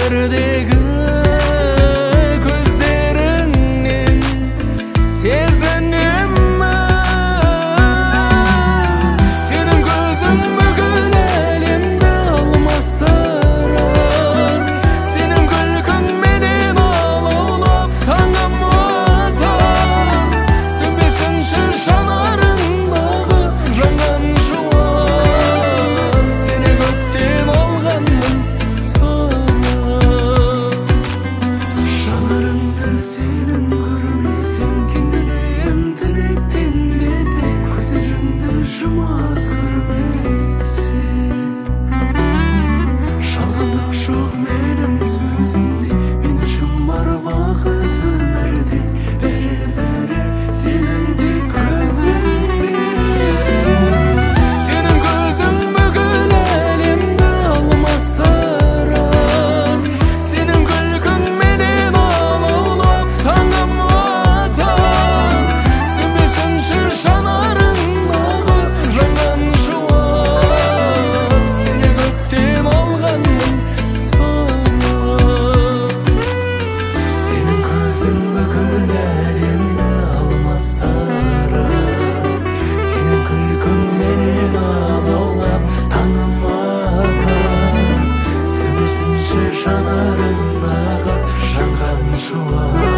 Көңілдердегі көздеріңнен сезінемін. Сенің көзің бүкіл әлемді алмастырар. Сенің күлкің менен алаулап таңым атар. Сөнбесінші жанарыңдағы жанған жуар. Сені көктен алғанмын санап. Жанарыңды сенің көрмесем кеңденем тілектен бетер. Көздеріңді жұма көрмесем жалғандық жоқ менің сөзімде. Мен үшін бар бақыт өмірде, бәрі сенің тек көзіңде. Сенің көзің бүкіл әлемді алмастырар. Сенің күлкің менен алаулап таңым атар. Сөнбесінші жанарыңдағы жанған жуар. Сені көктен алғанмын санап. Сенің көзің бүкіл әлемді алмастырар. Сенің күлкің менен алаулап таңым атар. Сөнбесінші жанарыңдағы жанған жуар.